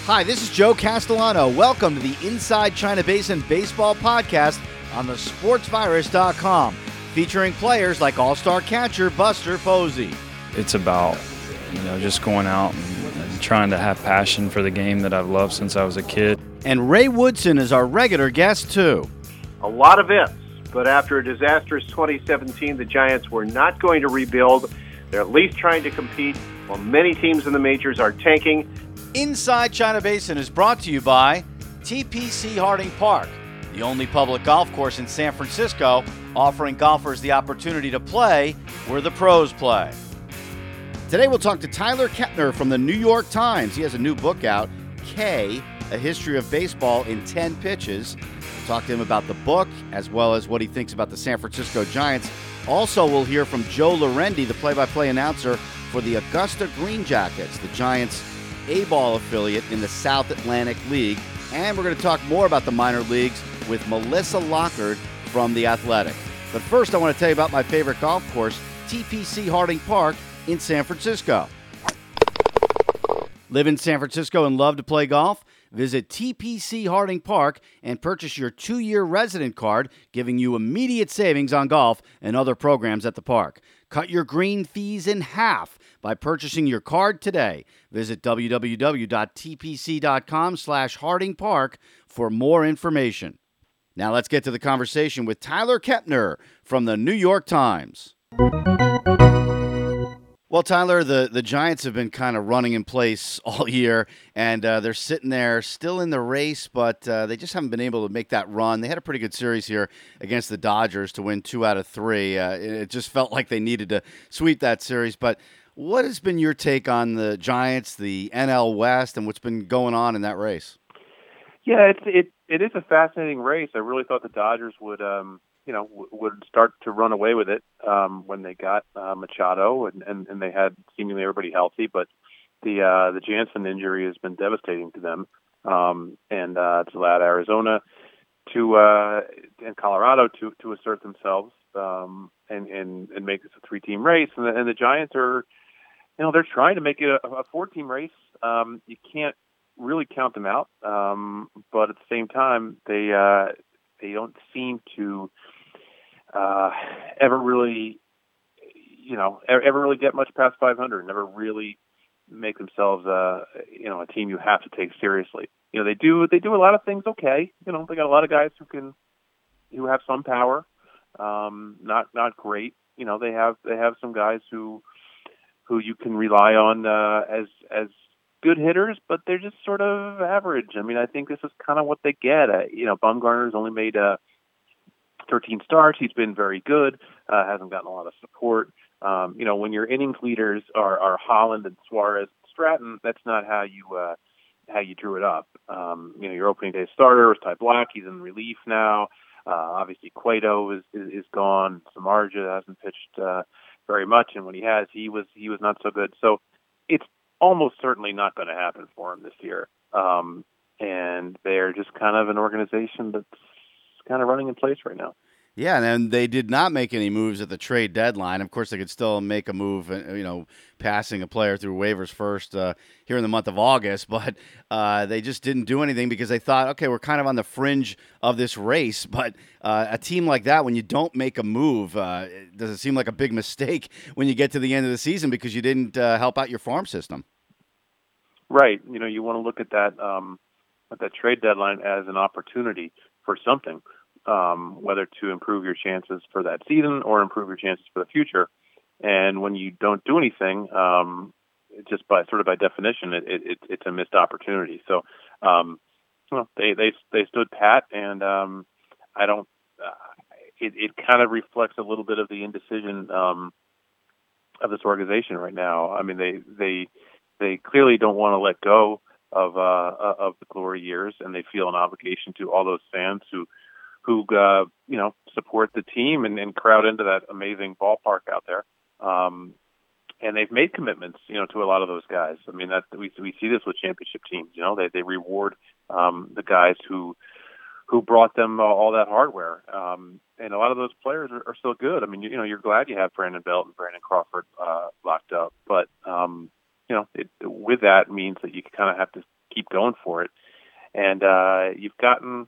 Hi, this is Joe Castellano. Welcome to the Inside China Basin Baseball Podcast on the sportsvirus.com, featuring players like all-star catcher Buster Posey. It's about, just going out and trying to have passion for the game that I've loved since I was a kid. And Ray Woodson is our regular guest, too. A lot of ifs, but after a disastrous 2017, the Giants were not going to rebuild. They're at least trying to compete, while many teams in the majors are tanking. Inside China Basin is brought to you by TPC Harding Park, the only public golf course in San Francisco offering golfers the opportunity to play where the pros play. Today we'll talk to Tyler Kepner from the New York Times. He has a new book out, K, A History of Baseball in 10 Pitches. We'll talk to him about the book as well as what he thinks about the San Francisco Giants. Also, we'll hear from Joe Lorendi, the play-by-play announcer for the Augusta Green Jackets, the Giants' A-ball affiliate in the South Atlantic League. And we're going to talk more about the minor leagues with Melissa Lockard from The Athletic. But first, I want to tell you about my favorite golf course, TPC Harding Park in San Francisco. Live in San Francisco and love to play golf? Visit TPC Harding Park and purchase your 2-year resident card, giving you immediate savings on golf and other programs at the park. Cut your green fees in half by purchasing your card today. Visit www.tpc.com/Harding Park for more information. Now let's get to the conversation with Tyler Kepner from the New York Times. Well, Tyler, the Giants have been kind of running in place all year, and they're sitting there still in the race, but they just haven't been able to make that run. They had a pretty good series here against the Dodgers to win 2 out of 3. It just felt like they needed to sweep that series. But what has been your take on the Giants, the NL West, and what's been going on in that race? Yeah, it is a fascinating race. I really thought the Dodgers would start to run away with it when they got Machado and they had seemingly everybody healthy, but the Jansen injury has been devastating to them, and it's allowed Arizona and Colorado to assert themselves and make this a 3-team race, and the Giants are, they're trying to make it a 4-team race. You can't really count them out, but at the same time, they don't seem to ever really get much past 500. Never really make themselves a team you have to take seriously. They do a lot of things okay. They got a lot of guys who have some power. Not great. They have some guys who you can rely on as good hitters, but they're just sort of average. I mean, I think this is kind of what they get. Bumgarner's only made 13 starts. He's been very good. Hasn't gotten a lot of support. When your innings leaders are Holland and Suarez and Stratton, that's not how you drew it up. Your opening day starter was Ty Blach. He's in relief now. Obviously, Cueto is gone. Samardzija hasn't pitched very much, and when he has, he was not so good. So it's almost certainly not going to happen for him this year. And they're just kind of an organization that's kind of running in place right now. Yeah, and they did not make any moves at the trade deadline. Of course, they could still make a move, passing a player through waivers first here in the month of August, but they just didn't do anything because they thought, okay, we're kind of on the fringe of this race. But a team like that, when you don't make a move, does it seem like a big mistake when you get to the end of the season because you didn't help out your farm system? Right. You want to look at that trade deadline as an opportunity for something. Whether to improve your chances for that season or improve your chances for the future. And when you don't do anything, just by definition, it's a missed opportunity. So, they stood pat, and I don't. It kind of reflects a little bit of the indecision of this organization right now. I mean, they clearly don't want to let go of the glory years, and they feel an obligation to all those fans who support the team and crowd into that amazing ballpark out there. And they've made commitments, to a lot of those guys. I mean, that we see this with championship teams. They reward the guys who brought them all that hardware. And a lot of those players are still good. I mean, you're glad you have Brandon Belt and Brandon Crawford locked up, but with that means that you kind of have to keep going for it. And you've gotten,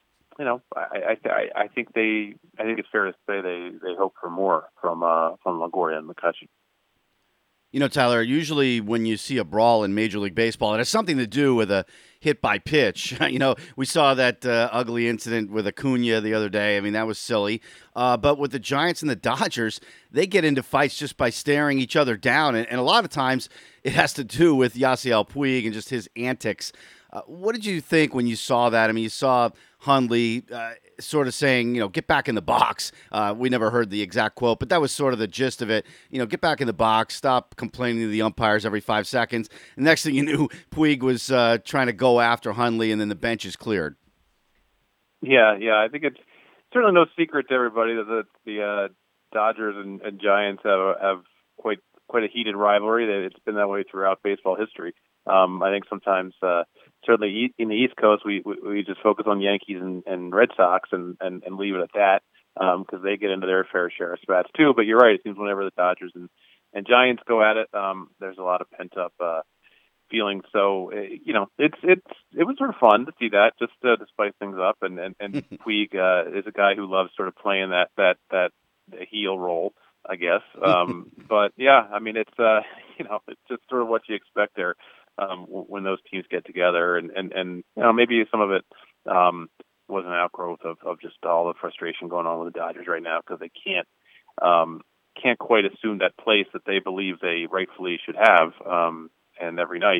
I think it's fair to say they hope for more from Longoria and McCutchen. Tyler, usually when you see a brawl in Major League Baseball, it has something to do with a hit by pitch. We saw that ugly incident with Acuna the other day. I mean, that was silly. But with the Giants and the Dodgers, they get into fights just by staring each other down. And a lot of times it has to do with Yasiel Puig and just his antics. What did you think when you saw that? I mean, you saw Hundley sort of saying, get back in the box. We never heard the exact quote, but that was sort of the gist of it. Get back in the box, stop complaining to the umpires every 5 seconds. And next thing you knew, Puig was trying to go after Hundley, and then the bench is cleared. Yeah. I think it's certainly no secret to everybody that the Dodgers and Giants have quite a heated rivalry. It's been that way throughout baseball history. I think sometimes, certainly in the East Coast, we just focus on Yankees and Red Sox and leave it at that because they get into their fair share of spats too. But you're right; it seems whenever the Dodgers and Giants go at it, there's a lot of pent up feelings. So it was sort of fun to see that, just to spice things up. And Puig is a guy who loves sort of playing that heel role, I guess. But yeah, I mean, it's it's just sort of what you expect there. When those teams get together, and maybe some of it was an outgrowth of just all the frustration going on with the Dodgers right now because they can't quite assume that place that they believe they rightfully should have. And every night,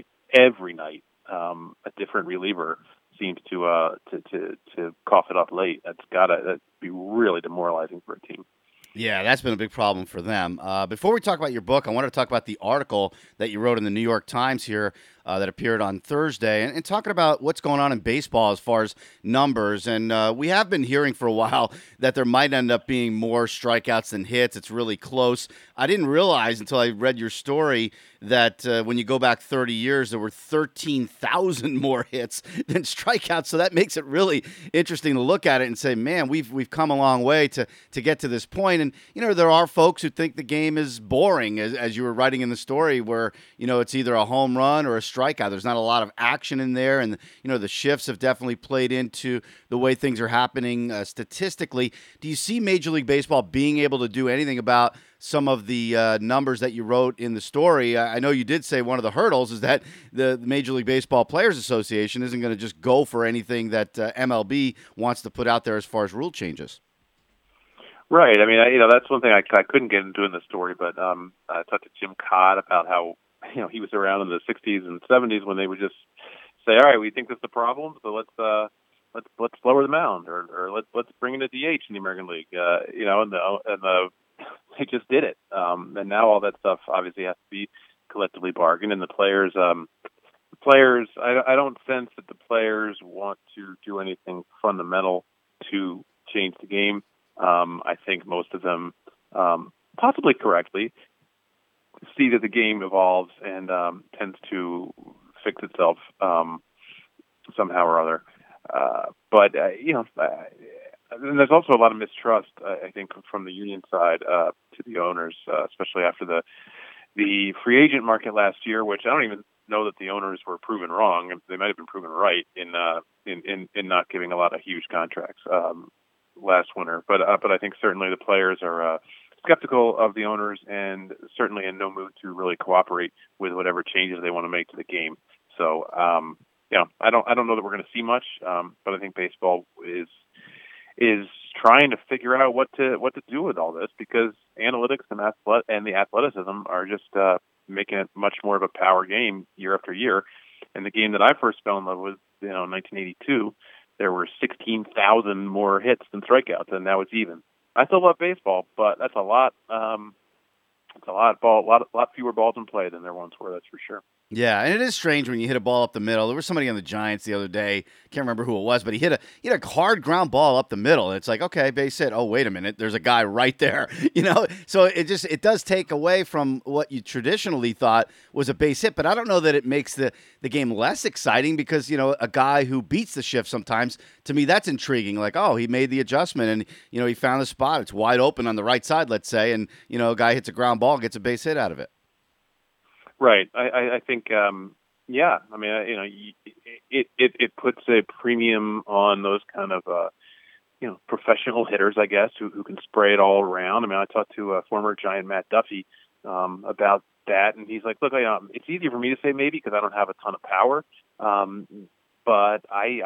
a different reliever seems to cough it up late. That'd be really demoralizing for a team. Yeah, that's been a big problem for them. Before we talk about your book, I wanted to talk about the article that you wrote in the New York Times here that appeared on Thursday, and talking about what's going on in baseball as far as numbers. And we have been hearing for a while that there might end up being more strikeouts than hits. It's really close. I didn't realize until I read your story that when you go back 30 years, there were 13,000 more hits than strikeouts. So that makes it really interesting to look at it and say, man, we've come a long way to get to this point. And, there are folks who think the game is boring, as you were writing in the story, where, it's either a home run or a strikeout. There's not a lot of action in there. And, the shifts have definitely played into the way things are happening statistically. Do you see Major League Baseball being able to do anything about some of the numbers that you wrote in the story? I know you did say one of the hurdles is that the Major League Baseball Players Association isn't going to just go for anything that MLB wants to put out there as far as rule changes. Right. I mean, that's one thing I couldn't get into in the story, but I talked to Jim Codd about how he was around in the 60s and 70s when they would just say, all right, we think this is a problem, so let's lower the mound or let's bring in a DH in the American League. They just did it. And now all that stuff obviously has to be collectively bargained, and the players, I don't sense that the players want to do anything fundamental to change the game. I think most of them, possibly correctly, see that the game evolves and tends to fix itself somehow or other. But and there's also a lot of mistrust, I think, from the union side to the owners, especially after the free agent market last year, which I don't even know that the owners were proven wrong. They might have been proven right in not giving a lot of huge contracts last winter. But I think certainly the players are skeptical of the owners and certainly in no mood to really cooperate with whatever changes they want to make to the game. So I don't know that we're going to see much, but I think baseball is trying to figure out what to do with all this, because analytics and the athleticism are just making it much more of a power game year after year. And the game that I first fell in love with, in 1982, there were 16,000 more hits than strikeouts, and now it's even. I still love baseball, but that's a lot. It's a lot fewer balls in play than there once were. That's for sure. Yeah, and it is strange when you hit a ball up the middle. There was somebody on the Giants the other day. Can't remember who it was, but he hit a hard ground ball up the middle. And it's like, okay, base hit. Oh, wait a minute, there's a guy right there. So it does take away from what you traditionally thought was a base hit. But I don't know that it makes the game less exciting, because a guy who beats the shift sometimes, to me, that's intriguing. Like, oh, he made the adjustment and he found the spot. It's wide open on the right side, let's say, and a guy hits a ground ball, gets a base hit out of it. Right. I think Yeah, I mean, it puts a premium on those kind of professional hitters, I guess, who can spray it all around. I mean, I talked to former Giant Matt Duffy about that, and he's like, look, it's easy for me to say maybe because I don't have a ton of power, but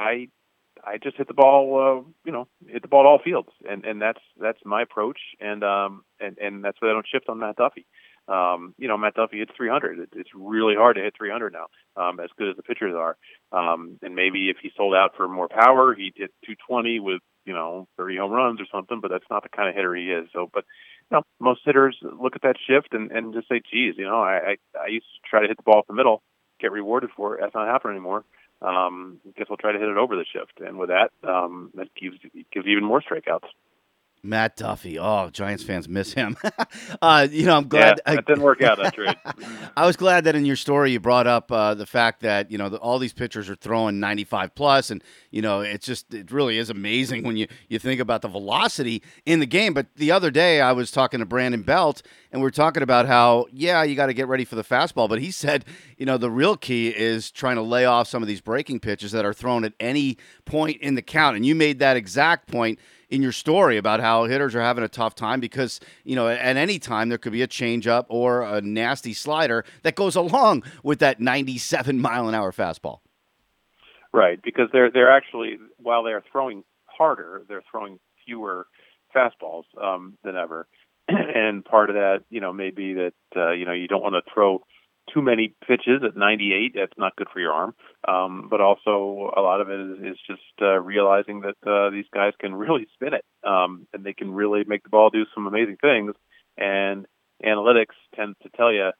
I just hit the ball, hit the ball at all fields, and that's my approach, and that's why I don't shift on Matt Duffy. Matt Duffy hits 300. It's really hard to hit 300 now, as good as the pitchers are. And maybe if he sold out for more power, he'd hit 220 with 30 home runs or something. But that's not the kind of hitter he is. So, but most hitters look at that shift and just say, geez, I used to try to hit the ball up the middle, get rewarded for it. That's not happening anymore. Guess we'll try to hit it over the shift, and with that, that gives even more strikeouts. Matt Duffy. Oh, Giants fans miss him. I'm glad that didn't work out. That trade. I was glad that in your story you brought up the fact that all these pitchers are throwing 95 plus, and it really is amazing when you think about the velocity in the game. But the other day I was talking to Brandon Belt, and we were talking about how you got to get ready for the fastball. But he said the real key is trying to lay off some of these breaking pitches that are thrown at any point in the count, and you made that exact point in your story about how hitters are having a tough time because, at any time there could be a changeup or a nasty slider that goes along with that 97-mile-an-hour fastball. Right, because they're actually, while they're throwing harder, they're throwing fewer fastballs than ever. And part of that, may be that, you don't want to throw too many pitches at 98. That's not good for your arm. But also a lot of it is just realizing that these guys can really spin it, and they can really make the ball do some amazing things. And analytics tends to tell you,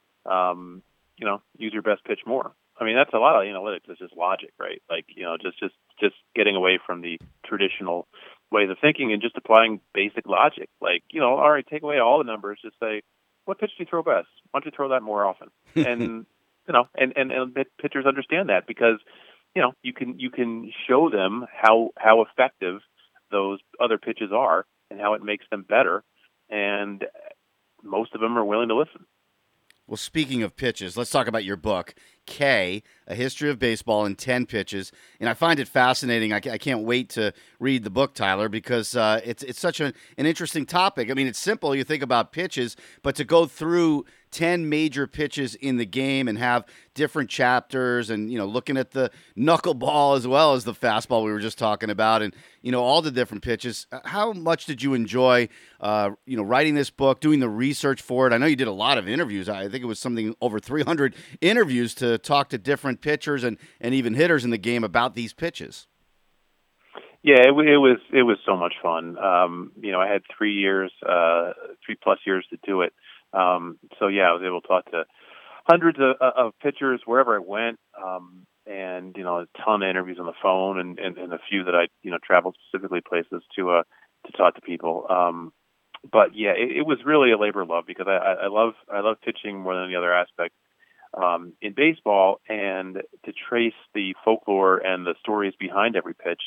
use your best pitch more. I mean, that's a lot of analytics. It's just logic, right? Like, just getting away from the traditional ways of thinking and just applying basic logic. Like, all right, take away all the numbers. Just say, what pitch do you throw best? Why don't you throw that more often? And and pitchers understand that because you can show them how effective those other pitches are and how it makes them better, and most of them are willing to listen. Well, speaking of pitches, let's talk about your book, K, A History of Baseball in 10 Pitches. And I find it fascinating. I can't wait to read the book, Tyler, because it's such an interesting topic. I mean, it's simple. You think about pitches, but to go through 10 major pitches in the game and have different chapters and, looking at the knuckleball as well as the fastball we were just talking about and, all the different pitches. How much did you enjoy, writing this book, doing the research for it? I know you did a lot of interviews. I think it was something over 300 interviews to talk to different pitchers and even hitters in the game about these pitches. Yeah, it was so much fun. I had 3 plus years to do it. So yeah, I was able to talk to hundreds of pitchers wherever I went, and a ton of interviews on the phone, and a few that I traveled specifically places to talk to people. But yeah, it was really a labor of love because I love pitching more than any other aspect in baseball, and to trace the folklore and the stories behind every pitch.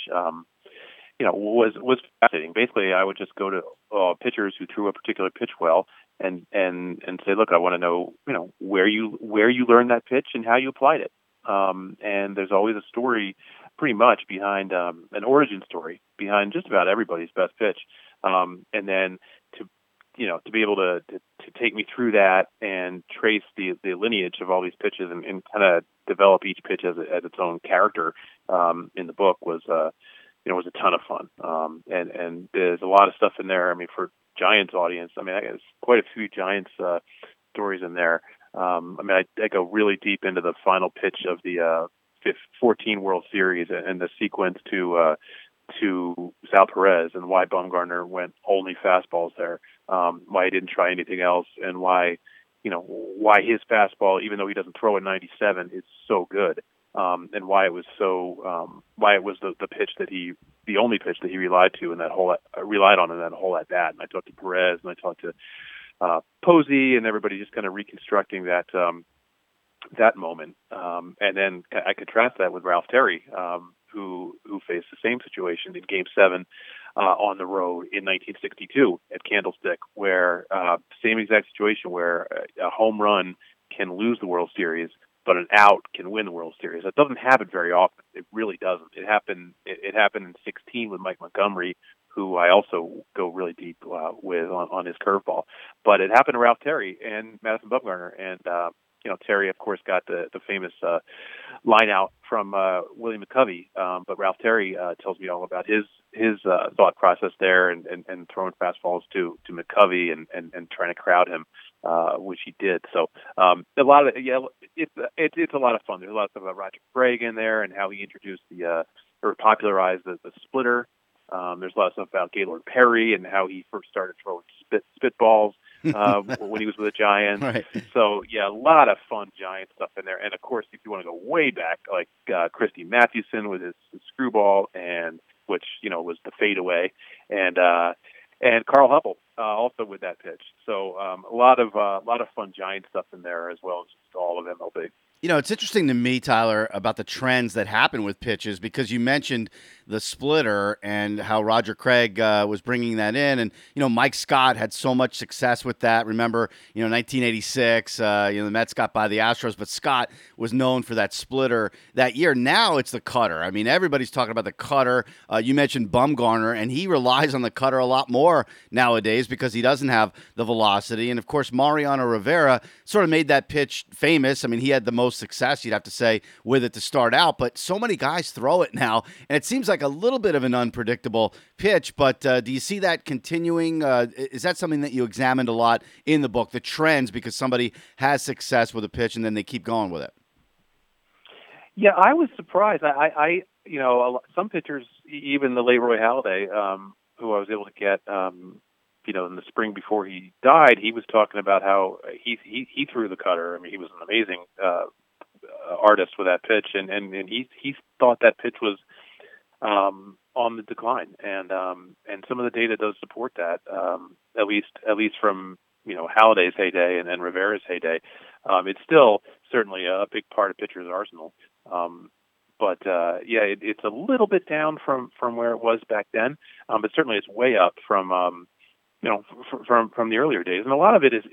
Was fascinating. Basically, I would just go to pitchers who threw a particular pitch well, and say, look, I want to know, where you learned that pitch and how you applied it. And there's always a story, pretty much behind an origin story behind just about everybody's best pitch. And then to be able to take me through that and trace the lineage of all these pitches and kind of develop each pitch as its own character in the book was a ton of fun. And there's a lot of stuff in there. I mean, for Giants audience, I mean, there's quite a few Giants stories in there. I go really deep into the final pitch of the 14 World Series and the sequence to Sal Perez and why Bumgarner went only fastballs there, why he didn't try anything else, and why his fastball, even though he doesn't throw a 97, is so good. And why it was the only pitch that he relied on in that whole at bat. And I talked to Perez and I talked to Posey and everybody, just kind of reconstructing that moment. And then I contrast that with Ralph Terry, who faced the same situation in Game 7 on the road in 1962 at Candlestick, where same exact situation where a home run can lose the World Series. but an out can win the World Series. That doesn't happen very often. It really doesn't. It happened in 16 with Mike Montgomery, who I also go really deep with on his curveball. But it happened to Ralph Terry and Madison Bumgarner, and Terry, of course, got the famous line out from Willie McCovey, but Ralph Terry tells me all about his thought process there, and throwing fastballs to McCovey and trying to crowd him, which he did. So it's a lot of fun. There's a lot of stuff about Roger Craig in there and how he introduced or popularized the splitter. There's a lot of stuff about Gaylord Perry and how he first started throwing spitballs when he was with the Giants. Right. So, yeah, a lot of fun Giant stuff in there. And, of course, if you want to go way back, like Christy Mathewson with his screwball, which was the fadeaway, and Carl Hubbell also with that pitch. So a lot of fun Giant stuff in there, as well as just all of MLB. It's interesting to me, Tyler, about the trends that happen with pitches, because you mentioned the splitter and how Roger Craig was bringing that in. And, Mike Scott had so much success with that. Remember, 1986, the Mets got by the Astros, but Scott was known for that splitter that year. Now it's the cutter. I mean, everybody's talking about the cutter. You mentioned Bumgarner, and he relies on the cutter a lot more nowadays because he doesn't have the velocity. And, of course, Mariano Rivera sort of made that pitch famous. I mean, he had the most success, you'd have to say, with it to start out, but so many guys throw it now, and it seems like a little bit of an unpredictable pitch. But do you see that continuing? Is that something that you examined a lot in the book, the trends, because somebody has success with a pitch and then they keep going with it? Yeah, I was surprised. Some pitchers, even the late Roy Halladay, who I was able to get, in the spring before he died, he was talking about how he threw the cutter. I mean, he was an amazing artist with that pitch, and he thought that pitch was on the decline, and some of the data does support that. At least from Halladay's heyday and then Rivera's heyday, it's still certainly a big part of pitcher's arsenal. But it's a little bit down from where it was back then, but certainly it's way up from the earlier days, and a lot of it is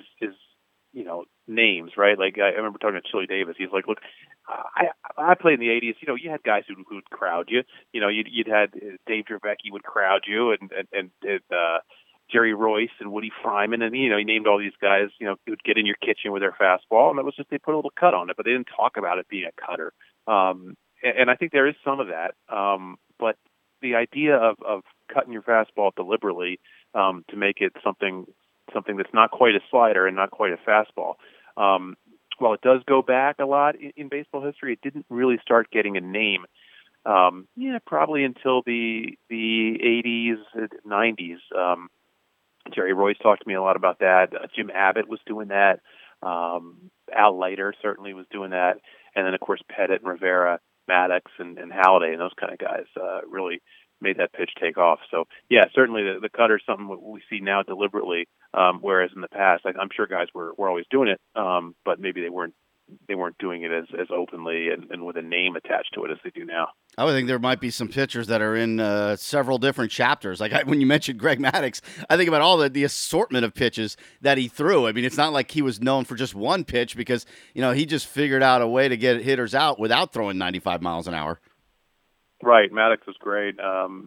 names, right? Like I remember talking to Chili Davis. He's like, "Look, I played in the '80s. You had guys who'd crowd you. You'd had Dave Dravecky would crowd you, and Jerry Royce and Woody Fryman, and he named all these guys. Who would get in your kitchen with their fastball, and it was just they put a little cut on it, but they didn't talk about it being a cutter. And I think there is some of that, but the idea of cutting your fastball deliberately to make it something that's not quite a slider and not quite a fastball. While it does go back a lot in baseball history, it didn't really start getting a name. Probably until the 80s, 90s. Jerry Royce talked to me a lot about that. Jim Abbott was doing that. Al Leiter certainly was doing that. And then, of course, Pettit and Rivera, Maddox and Halladay and those kind of guys really made that pitch take off. So, yeah, certainly the cutter is something we see now deliberately, whereas in the past, I'm sure guys were always doing it, but maybe they weren't doing it as openly and with a name attached to it as they do now. I would think there might be some pitchers that are in several different chapters. Like when you mentioned Greg Maddux, I think about all the assortment of pitches that he threw. I mean, it's not like he was known for just one pitch because, he just figured out a way to get hitters out without throwing 95 miles an hour. Right. Maddux was great.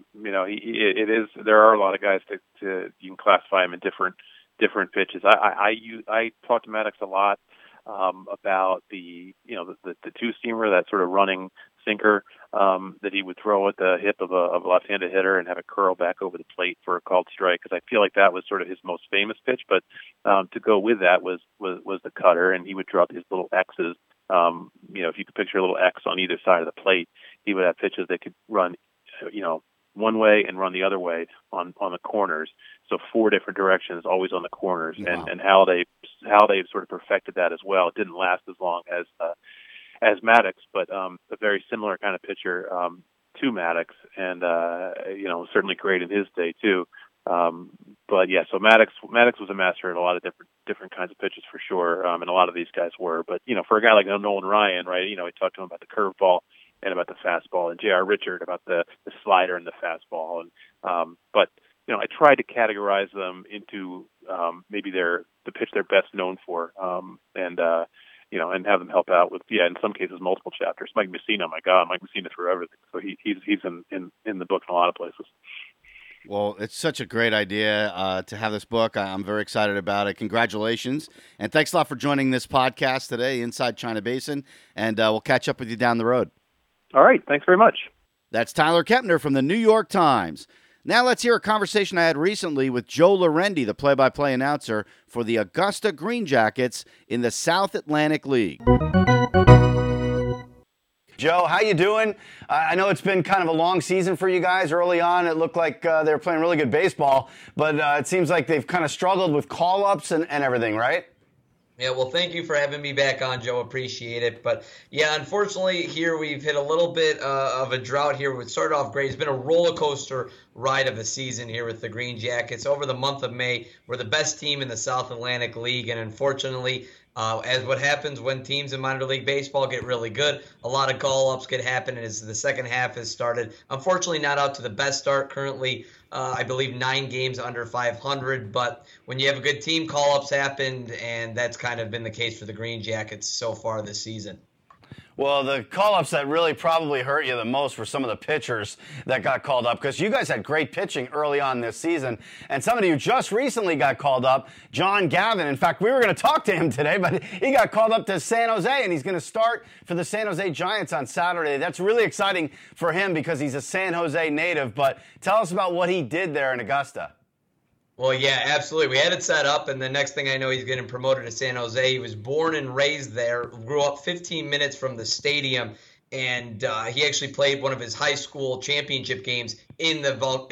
It is, there are a lot of guys you can classify them in different pitches. I talked to Maddux a lot about the two-seamer, that sort of running sinker that he would throw at the hip of a left-handed hitter and have it curl back over the plate for a called strike, because I feel like that was sort of his most famous pitch. But to go with that was the cutter, and he would draw these little X's. If you could picture a little X on either side of the plate, he would have pitches that could run, one way and run the other way on the corners. So 4 different directions, always on the corners. Wow. And Halladay sort of perfected that as well. It didn't last as long as Maddux, but a very similar kind of pitcher to Maddux, and certainly great in his day too. But yeah, so Maddux was a master at a lot of different kinds of pitches for sure, and a lot of these guys were. But for a guy like Nolan Ryan, right? He talked to him about the curveball and about the fastball, and J.R. Richard about the slider and the fastball. And but I tried to categorize them into maybe the pitch they're best known for, and and have them help out with, in some cases, multiple chapters. Mike Messina, my God, Mike Messina through everything. So he's in the book in a lot of places. Well, it's such a great idea to have this book. I'm very excited about it. Congratulations. And thanks a lot for joining this podcast today, Inside China Basin. And we'll catch up with you down the road. All right. Thanks very much. That's Tyler Kepner from the New York Times. Now let's hear a conversation I had recently with Joe Lorendi, the play-by-play announcer for the Augusta Green Jackets in the South Atlantic League. Joe, how you doing? I know it's been kind of a long season for you guys. Early on, it looked like they were playing really good baseball, but it seems like they've kind of struggled with call-ups and everything, right? Yeah, well, thank you for having me back on, Joe. Appreciate it. But, yeah, unfortunately, here we've hit a little bit of a drought here. We started off great. It's been a roller coaster ride of a season here with the Green Jackets. Over the month of May, we're the best team in the South Atlantic League, and unfortunately, as what happens when teams in minor league baseball get really good, a lot of call-ups could happen as the second half has started. Unfortunately, not out to the best start. Currently, I believe 9 games under 500. But when you have a good team, call-ups happened, and that's kind of been the case for the Green Jackets so far this season. Well, the call-ups that really probably hurt you the most were some of the pitchers that got called up, because you guys had great pitching early on this season. And somebody who just recently got called up, John Gavin. In fact, we were going to talk to him today, but he got called up to San Jose, and he's going to start for the San Jose Giants on Saturday. That's really exciting for him because he's a San Jose native. But tell us about what he did there in Augusta. Well, yeah, absolutely. We had it set up, and the next thing I know, he's getting promoted to San Jose. He was born and raised there, grew up 15 minutes from the stadium, and he actually played one of his high school championship games in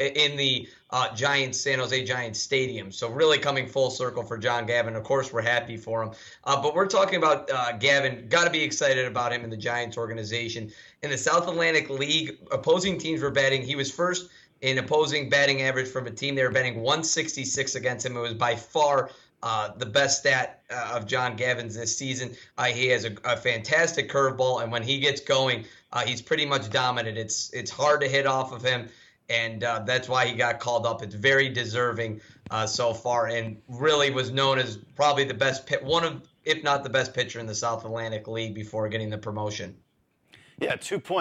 the Giants, San Jose Giants stadium. So really coming full circle for John Gavin. Of course, we're happy for him. But we're talking about Gavin. Got to be excited about him in the Giants organization. In the South Atlantic League, opposing teams were batting. He was first in opposing batting average from a team. They were batting 166 against him. It was by far the best stat of John Gavin's this season. He has a fantastic curveball, and when he gets going, he's pretty much dominant. It's hard to hit off of him, and that's why he got called up. It's very deserving so far, and really was known as probably the best one of, if not the best pitcher in the South Atlantic League before getting the promotion. Yeah,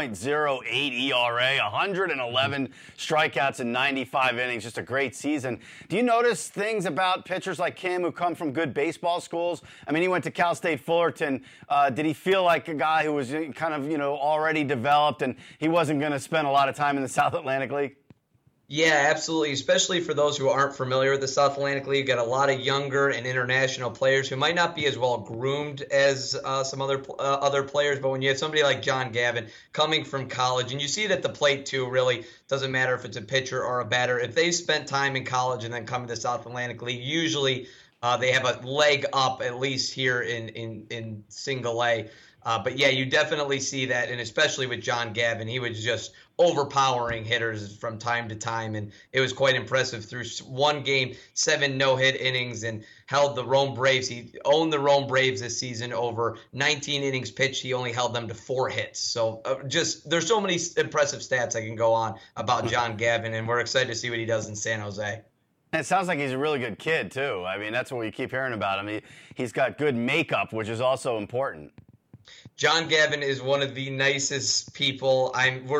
2.08 ERA, 111 strikeouts in 95 innings. Just a great season. Do you notice things about pitchers like him who come from good baseball schools? I mean, he went to Cal State Fullerton. Did he feel like a guy who was kind of, already developed and he wasn't going to spend a lot of time in the South Atlantic League? Yeah, absolutely. Especially for those who aren't familiar with the South Atlantic League, got a lot of younger and international players who might not be as well groomed as some other players. But when you have somebody like John Gavin coming from college, and you see it at the plate too, really doesn't matter if it's a pitcher or a batter. If they spent time in college and then come to the South Atlantic League, usually they have a leg up at least here in single A. But yeah, you definitely see that, and especially with John Gavin, he was just overpowering hitters from time to time, and it was quite impressive. Through one game, 7 no-hit innings, and held the Rome Braves. He owned the Rome Braves this season. Over 19 innings pitched, he only held them to 4 hits. So there's so many impressive stats I can go on about John Gavin, and we're excited to see what he does in San Jose. And it sounds like he's a really good kid, too. I mean, that's what we keep hearing about him. He's got good makeup, which is also important. John Gavin is one of the nicest people.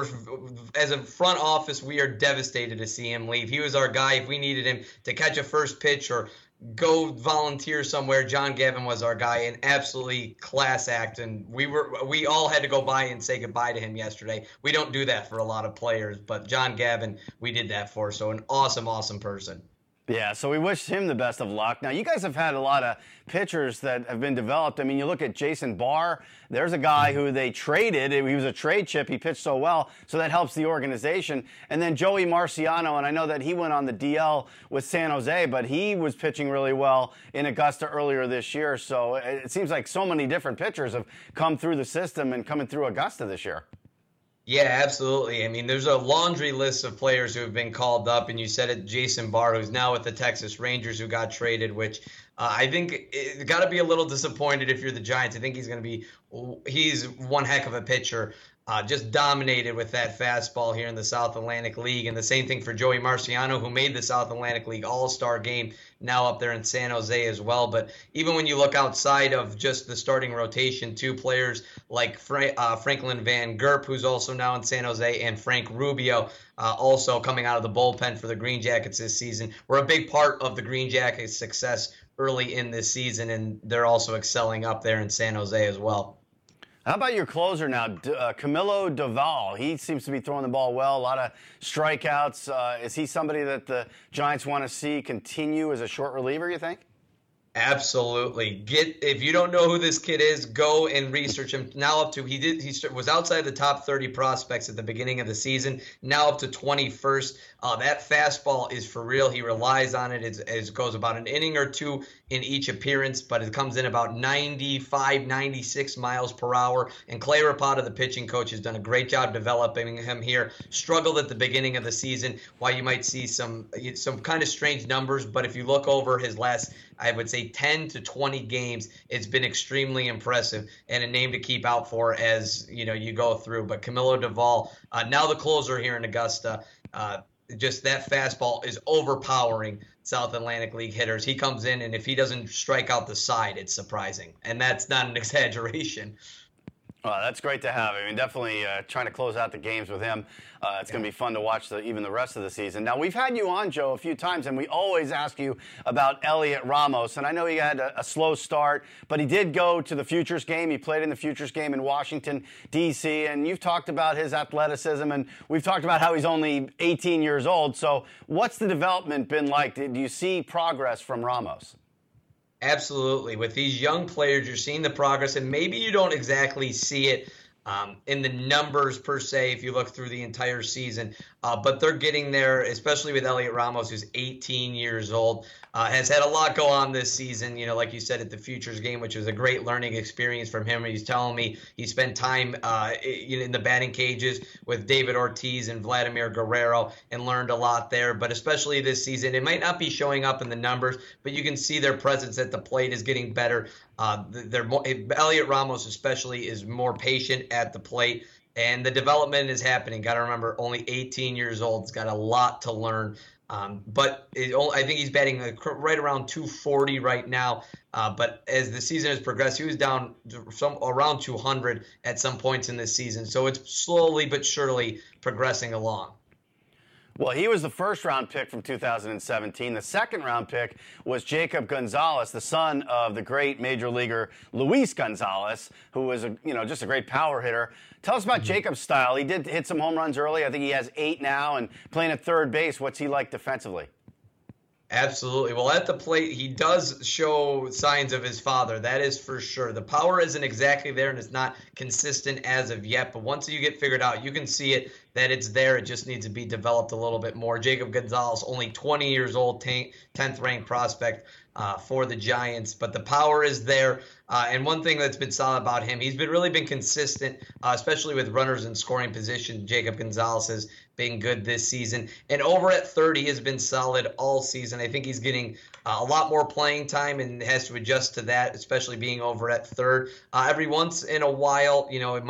As a front office, we are devastated to see him leave. He was our guy. If we needed him to catch a first pitch or go volunteer somewhere, John Gavin was our guy. An absolutely class act, and we all had to go by and say goodbye to him yesterday. We don't do that for a lot of players, but John Gavin, we did that for. So an awesome person. Yeah, so we wish him the best of luck. Now, you guys have had a lot of pitchers that have been developed. I mean, you look at Jason Barr. There's a guy who they traded. He was a trade chip. He pitched so well, so that helps the organization. And then Joey Marciano, and I know that he went on the DL with San Jose, but he was pitching really well in Augusta earlier this year. So it seems like so many different pitchers have come through the system and coming through Augusta this year. Yeah, absolutely. I mean, there's a laundry list of players who have been called up, and you said it, Jason Barr, who's now with the Texas Rangers, who got traded, which I think got to be a little disappointed if you're the Giants. I think he's one heck of a pitcher. just dominated with that fastball here in the South Atlantic League. And the same thing for Joey Marciano, who made the South Atlantic League All-Star game, now up there in San Jose as well. But even when you look outside of just the starting rotation, two players like Franklin Van Gerp, who's also now in San Jose, and Frank Rubio, also coming out of the bullpen for the Green Jackets this season, were a big part of the Green Jackets' success early in this season, and they're also excelling up there in San Jose as well. How about your closer now, Camilo Doval? He seems to be throwing the ball well, a lot of strikeouts. Is he somebody that the Giants want to see continue as a short reliever, you think? Absolutely. If you don't know who this kid is, go and research him. Now up to he was outside the top 30 prospects at the beginning of the season. Now up to 21st. That fastball is for real. He relies on it. It goes about an inning or two in each appearance, but it comes in about 95, 96 miles per hour. And Clay Rapata, the pitching coach, has done a great job developing him here. Struggled at the beginning of the season, why you might see some kind of strange numbers, but if you look over his last, I would say 10 to 20 games, it's been extremely impressive and a name to keep out for as you go through. But Camilo Doval, now the closer here in Augusta, just that fastball is overpowering South Atlantic League hitters. He comes in, and if he doesn't strike out the side, it's surprising. And that's not an exaggeration. Well, that's great to have. I mean, definitely trying to close out the games with him. It's going to be fun to watch even the rest of the season. Now, we've had you on, Joe, a few times, and we always ask you about Elliot Ramos. And I know he had a slow start, but he did go to the Futures game. He played in the Futures game in Washington, D.C., and you've talked about his athleticism, and we've talked about how he's only 18 years old. So what's the development been like? Do you see progress from Ramos? Absolutely. With these young players, you're seeing the progress, and maybe you don't exactly see it in the numbers per se if you look through the entire season, but they're getting there, especially with Elliot Ramos, who's 18 years old, has had a lot go on this season, like you said, at the Futures game, which was a great learning experience from him. He's telling me he spent time in the batting cages with David Ortiz and Vladimir Guerrero and learned a lot there, but especially this season, it might not be showing up in the numbers, but you can see their presence at the plate is getting better. Elliot Ramos especially is more patient at the plate, and the development is happening. Got to remember, only 18 years old. He's got a lot to learn. But I think he's batting right around 240 right now. But as the season has progressed, he was down around 200 at some points in this season. So it's slowly but surely progressing along. Well, he was the first-round pick from 2017. The second-round pick was Jacob Gonzalez, the son of the great major leaguer Luis Gonzalez, who was just a great power hitter. Tell us about Jacob's style. He did hit some home runs early. I think he has 8 now, and playing at third base. What's he like defensively? Absolutely. Well, at the plate, he does show signs of his father. That is for sure. The power isn't exactly there, and it's not consistent as of yet. But once you get figured out, you can see it, that it's there. It just needs to be developed a little bit more. Jacob Gonzalez, only 20 years old, 10th ranked prospect for the Giants. But the power is there. And one thing that's been solid about him, he's really been consistent, especially with runners in scoring position. Jacob Gonzalez has been good this season. And over at third, he has been solid all season. I think he's getting a lot more playing time and has to adjust to that, especially being over at third. Every once in a while, it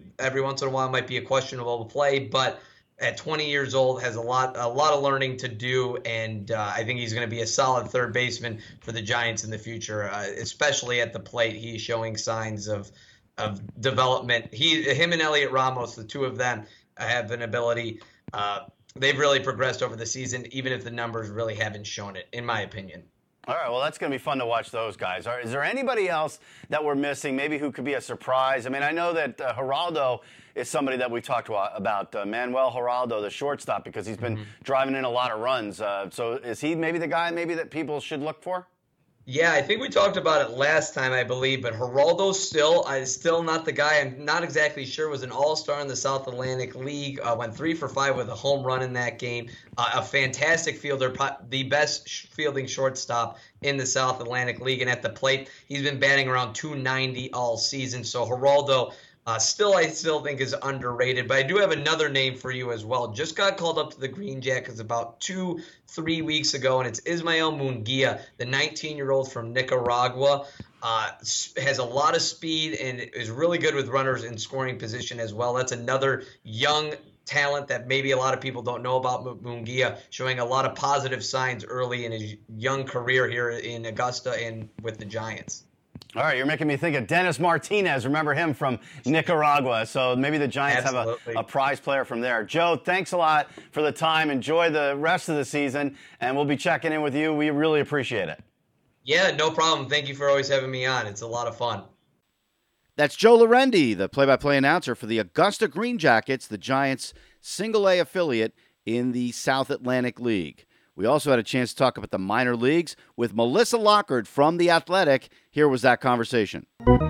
might be a questionable play, but at 20 years old, has a lot of learning to do, and I think he's going to be a solid third baseman for the Giants in the future, especially at the plate. He's showing signs of development. Him and Elliot Ramos, the two of them, have an ability. They've really progressed over the season, even if the numbers really haven't shown it, in my opinion. All right, well, that's going to be fun to watch those guys. Is there anybody else that we're missing, maybe who could be a surprise? I mean, I know that Geraldo is somebody that we talked about, Manuel Geraldo, the shortstop, because he's been driving in a lot of runs. So is he maybe the guy that people should look for? Yeah, I think we talked about it last time, I believe, but Geraldo is still not the guy. I'm not exactly sure. Was an all-star in the South Atlantic League, went 3 for 5 with a home run in that game. A fantastic fielder, the best fielding shortstop in the South Atlantic League, and at the plate, he's been batting around 290 all season. So Geraldo, I still think is underrated, but I do have another name for you as well. Just got called up to the Green Jackets about 2-3 weeks ago, and it's Ismael Munguia, the 19-year-old from Nicaragua. has a lot of speed and is really good with runners in scoring position as well. That's another young talent that maybe a lot of people don't know about. Munguia showing a lot of positive signs early in his young career here in Augusta and with the Giants. All right, you're making me think of Dennis Martinez. Remember him from Nicaragua. So maybe the Giants have a prize player from there. Joe, thanks a lot for the time. Enjoy the rest of the season, and we'll be checking in with you. We really appreciate it. Yeah, no problem. Thank you for always having me on. It's a lot of fun. That's Joe Lorendi, the play-by-play announcer for the Augusta Green Jackets, the Giants' single-A affiliate in the South Atlantic League. We also had a chance to talk about the minor leagues with Melissa Lockard from The Athletic. Here was that conversation.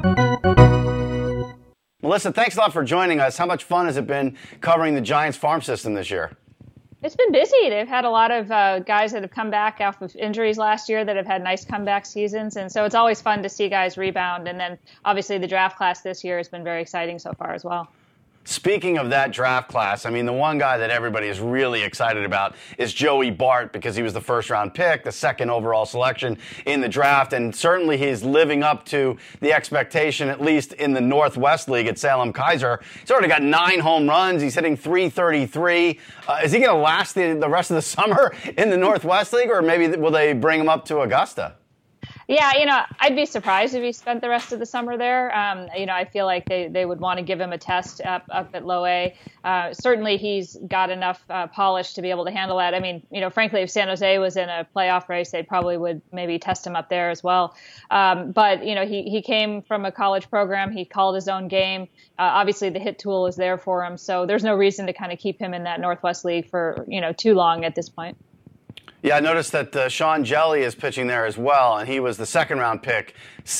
Melissa, thanks a lot for joining us. How much fun has it been covering the Giants farm system this year? It's been busy. They've had a lot of guys that have come back off of injuries last year that have had nice comeback seasons. And so it's always fun to see guys rebound. And then obviously the draft class this year has been very exciting so far as well. Speaking of that draft class, I mean, the one guy that everybody is really excited about is Joey Bart because he was the first-round pick, the second overall selection in the draft, and certainly he's living up to the expectation, at least in the Northwest League at Salem Kaiser. He's already got 9 home runs. He's hitting .333. Is he going to last the rest of the summer in the Northwest League, or maybe will they bring him up to Augusta? Yeah, I'd be surprised if he spent the rest of the summer there. I feel like they would want to give him a test up at low A. Certainly he's got enough polish to be able to handle that. I mean, frankly, if San Jose was in a playoff race, they probably would maybe test him up there as well. But he came from a college program. He called his own game. Obviously, the hit tool is there for him. So there's no reason to kind of keep him in that Northwest League for, too long at this point. Yeah, I noticed that Sean Jelly is pitching there as well, and he was the second-round pick,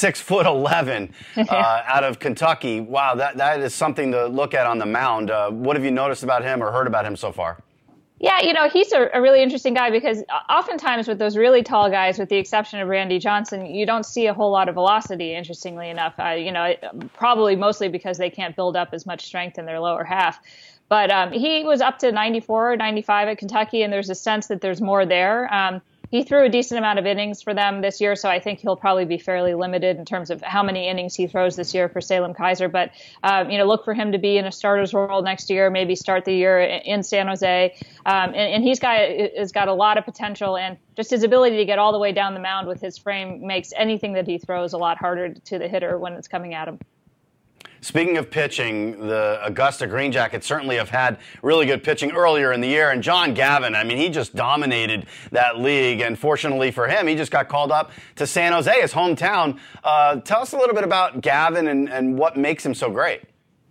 6'11", out of Kentucky. Wow, that is something to look at on the mound. What have you noticed about him or heard about him so far? Yeah, he's a really interesting guy because oftentimes with those really tall guys, with the exception of Randy Johnson, you don't see a whole lot of velocity, interestingly enough. Probably mostly because they can't build up as much strength in their lower half. But he was up to 94 or 95 at Kentucky, and there's a sense that there's more there. He threw a decent amount of innings for them this year, so I think he'll probably be fairly limited in terms of how many innings he throws this year for Salem Kaiser. But, look for him to be in a starter's role next year, maybe start the year in San Jose. And he's got a lot of potential, and just his ability to get all the way down the mound with his frame makes anything that he throws a lot harder to the hitter when it's coming at him. Speaking of pitching, the Augusta Green Jackets certainly have had really good pitching earlier in the year. And John Gavin, I mean, he just dominated that league. And fortunately for him, he just got called up to San Jose, his hometown. Tell us a little bit about Gavin and what makes him so great.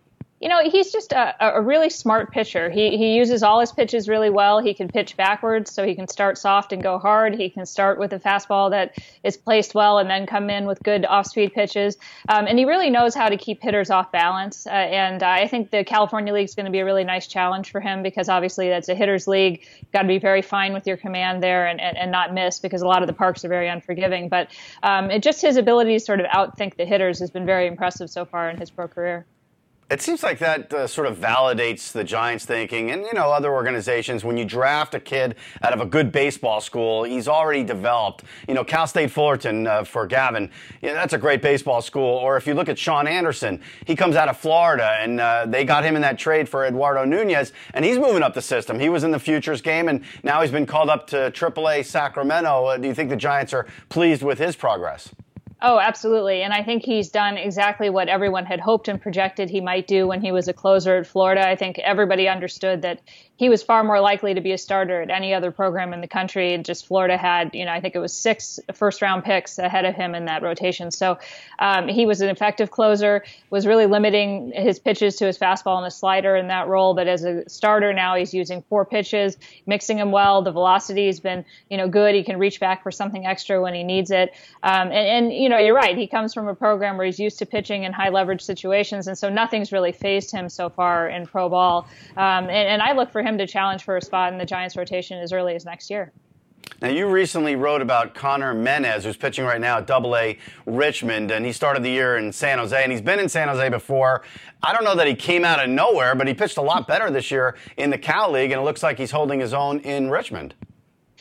He's just a really smart pitcher. He uses all his pitches really well. He can pitch backwards, so he can start soft and go hard. He can start with a fastball that is placed well and then come in with good off-speed pitches. And he really knows how to keep hitters off balance. And I think the California League is going to be a really nice challenge for him because obviously that's a hitter's league. You've got to be very fine with your command there and not miss because a lot of the parks are very unforgiving. But just his ability to sort of outthink the hitters has been very impressive so far in his pro career. It seems like that sort of validates the Giants' thinking and, other organizations. When you draft a kid out of a good baseball school, he's already developed. Cal State Fullerton for Gavin, that's a great baseball school. Or if you look at Sean Anderson, he comes out of Florida, and they got him in that trade for Eduardo Nunez, and he's moving up the system. He was in the futures game, and now he's been called up to AAA Sacramento. Do you think the Giants are pleased with his progress? Oh, absolutely. And I think he's done exactly what everyone had hoped and projected he might do when he was a closer at Florida. I think everybody understood that he was far more likely to be a starter at any other program in the country. And just Florida had, I think it was 6 first-round picks ahead of him in that rotation. So he was an effective closer, was really limiting his pitches to his fastball and his slider in that role. But as a starter now, he's using 4 pitches, mixing them well. The velocity has been, good. He can reach back for something extra when he needs it. And you're right. He comes from a program where he's used to pitching in high leverage situations. And so nothing's really fazed him so far in pro ball. And I look for him to challenge for a spot in the Giants rotation as early as next year. Now, you recently wrote about Connor Menez, who's pitching right now at AA Richmond, and he started the year in San Jose, and he's been in San Jose before. I don't know that he came out of nowhere, but he pitched a lot better this year in the Cal League, and it looks like he's holding his own in Richmond.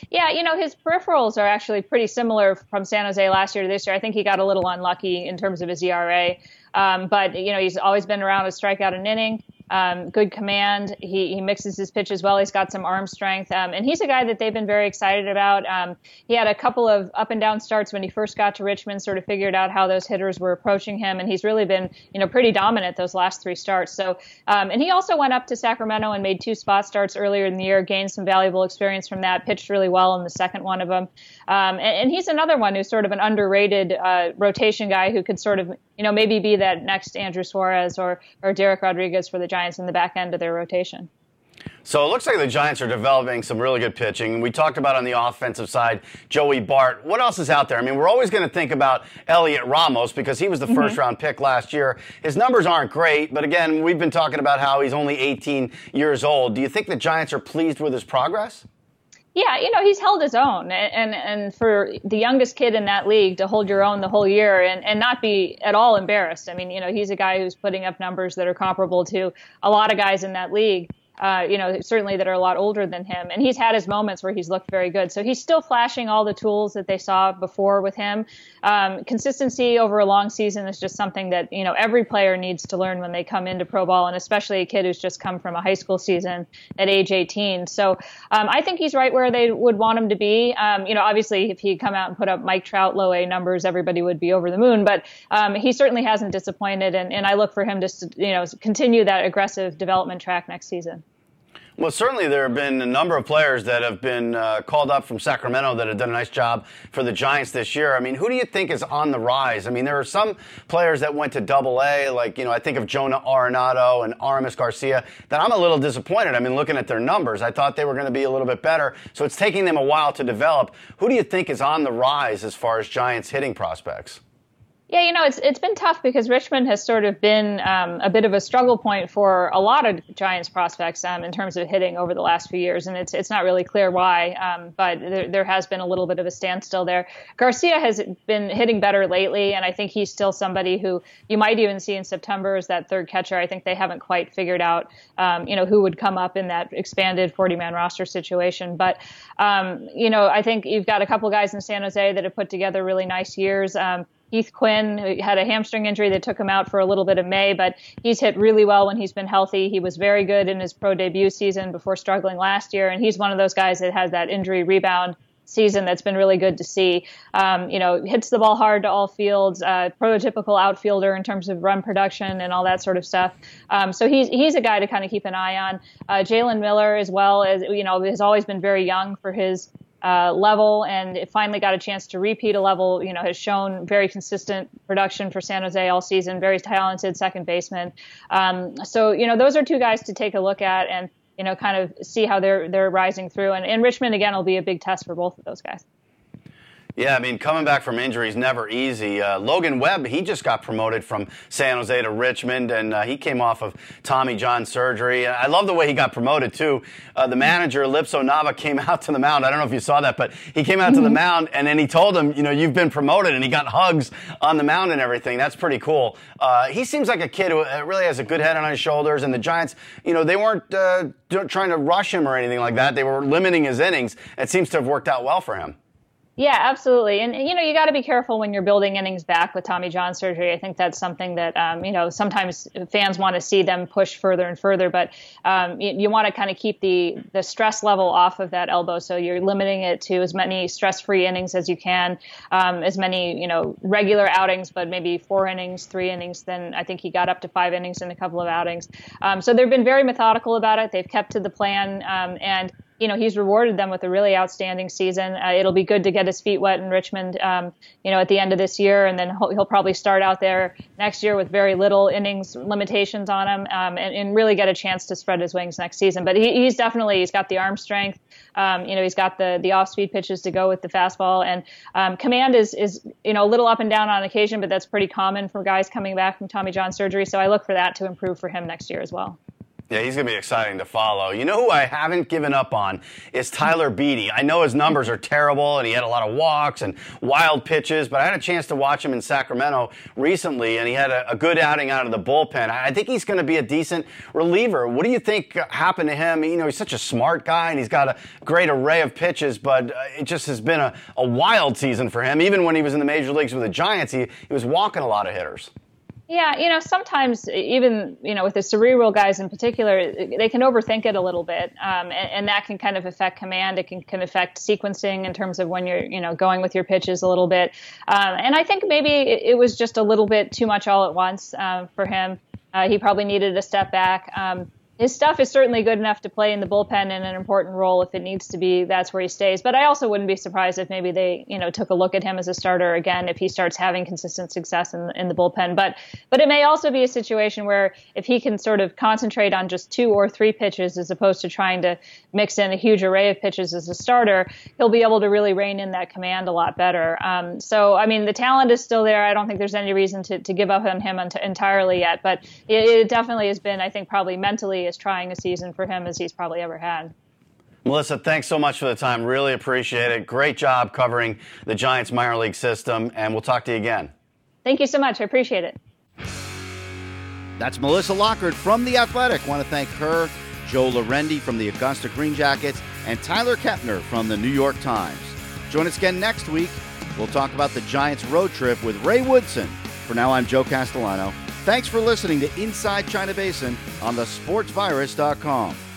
Yeah, his peripherals are actually pretty similar from San Jose last year to this year. I think he got a little unlucky in terms of his ERA. But he's always been around a strikeout an inning. Good command. He mixes his pitches well. He's got some arm strength. And he's a guy that they've been very excited about. He had a couple of up and down starts when he first got to Richmond, sort of figured out how those hitters were approaching him. And he's really been, pretty dominant those last 3 starts. So, and he also went up to Sacramento and made 2 spot starts earlier in the year, gained some valuable experience from that, pitched really well in the second one of them. And he's another one who's sort of an underrated rotation guy who could sort of, maybe be that next Andrew Suarez or Derek Rodriguez for the Giants in the back end of their rotation. So it looks like the Giants are developing some really good pitching. We talked about on the offensive side, Joey Bart. What else is out there? I mean, we're always going to think about Elliot Ramos because he was the first-round pick last year. His numbers aren't great, but again, we've been talking about how he's only 18 years old. Do you think the Giants are pleased with his progress? Yeah, he's held his own. And for the youngest kid in that league to hold your own the whole year and not be at all embarrassed. I mean, he's a guy who's putting up numbers that are comparable to a lot of guys in that league. Certainly that are a lot older than him. And he's had his moments where he's looked very good. So he's still flashing all the tools that they saw before with him. Consistency over a long season is just something that, every player needs to learn when they come into pro ball, and especially a kid who's just come from a high school season at age 18. So I think he's right where they would want him to be. Obviously, if he'd come out and put up Mike Trout low A numbers, everybody would be over the moon. But he certainly hasn't disappointed. And I look for him to, continue that aggressive development track next season. Well, certainly there have been a number of players that have been called up from Sacramento that have done a nice job for the Giants this year. I mean, who do you think is on the rise? I mean, there are some players that went to Double-A, like, I think of Jonah Arenado and Aramis Garcia, that I'm a little disappointed. I mean, looking at their numbers, I thought they were going to be a little bit better. So it's taking them a while to develop. Who do you think is on the rise as far as Giants hitting prospects? Yeah, it's been tough because Richmond has sort of been a bit of a struggle point for a lot of Giants prospects in terms of hitting over the last few years, and it's not really clear why, but there has been a little bit of a standstill there. Garcia has been hitting better lately, and I think he's still somebody who you might even see in September as that third catcher. I think they haven't quite figured out, who would come up in that expanded 40-man roster situation. But, I think you've got a couple guys in San Jose that have put together really nice years. Heath Quinn had a hamstring injury that took him out for a little bit of May, but he's hit really well when he's been healthy. He was very good in his pro debut season before struggling last year, and he's one of those guys that has that injury rebound season that's been really good to see. Hits the ball hard to all fields, prototypical outfielder in terms of run production and all that sort of stuff. So he's a guy to kind of keep an eye on. Jalen Miller, as well, as has always been very young for his level, and it finally got a chance to repeat a level, has shown very consistent production for San Jose all season, very talented second baseman. So those are 2 guys to take a look at and, kind of see how they're rising through. And Richmond, again, will be a big test for both of those guys. Yeah, I mean, coming back from injury is never easy. Logan Webb, he just got promoted from San Jose to Richmond, and he came off of Tommy John surgery. I love the way he got promoted, too. The manager, Lipso Nava, came out to the mound. I don't know if you saw that, but he came out to the mound, and then he told him, you've been promoted, and he got hugs on the mound and everything. That's pretty cool. He seems like a kid who really has a good head on his shoulders, and the Giants, they weren't trying to rush him or anything like that. They were limiting his innings. It seems to have worked out well for him. Yeah, absolutely. And, you got to be careful when you're building innings back with Tommy John surgery. I think that's something that, sometimes fans want to see them push further and further, but you want to kind of keep the stress level off of that elbow. So you're limiting it to as many stress-free innings as you can, as many, regular outings, but maybe 4 innings, 3 innings. Then I think he got up to 5 innings in a couple of outings. So they've been very methodical about it. They've kept to the plan, and he's rewarded them with a really outstanding season. It'll be good to get his feet wet in Richmond, at the end of this year, and then he'll probably start out there next year with very little innings limitations on him, and really get a chance to spread his wings next season. But he's got the arm strength. He's got the off-speed pitches to go with the fastball, and command is a little up and down on occasion, but that's pretty common for guys coming back from Tommy John surgery. So I look for that to improve for him next year as well. Yeah, he's going to be exciting to follow. You know who I haven't given up on is Tyler Beede. I know his numbers are terrible, and he had a lot of walks and wild pitches, but I had a chance to watch him in Sacramento recently, and he had a good outing out of the bullpen. I think he's going to be a decent reliever. What do you think happened to him? You know, he's such a smart guy, and he's got a great array of pitches, but it just has been a wild season for him. Even when he was in the major leagues with the Giants, he was walking a lot of hitters. Yeah, you know, sometimes even, you know, with the cerebral guys in particular, they can overthink it a little bit, and that can kind of affect command. It can affect sequencing in terms of when you're, you know, going with your pitches a little bit. And I think maybe it was just a little bit too much all at once for him. He probably needed a step back. His stuff is certainly good enough to play in the bullpen in an important role if it needs to be. That's where he stays. But I also wouldn't be surprised if maybe they, you know, took a look at him as a starter again if he starts having consistent success in the bullpen. But it may also be a situation where if he can sort of concentrate on just 2 or 3 pitches as opposed to trying to mix in a huge array of pitches as a starter, he'll be able to really rein in that command a lot better. So, I mean, the talent is still there. I don't think there's any reason to give up on him entirely yet. But it definitely has been, I think, probably mentally as trying a season for him as he's probably ever had. Melissa, thanks so much for the time. Really appreciate it. Great job covering the Giants minor league system, and we'll talk to you again. Thank you so much. I appreciate it. That's Melissa Lockard from The Athletic. Want to thank her, Joe Lorendi from the Augusta Green Jackets, and Tyler Kepner from the New York Times. Join us again next week. We'll talk about the Giants road trip with Ray Woodson. For now, I'm Joe Castellano. Thanks for listening to Inside China Basin on thesportsvirus.com.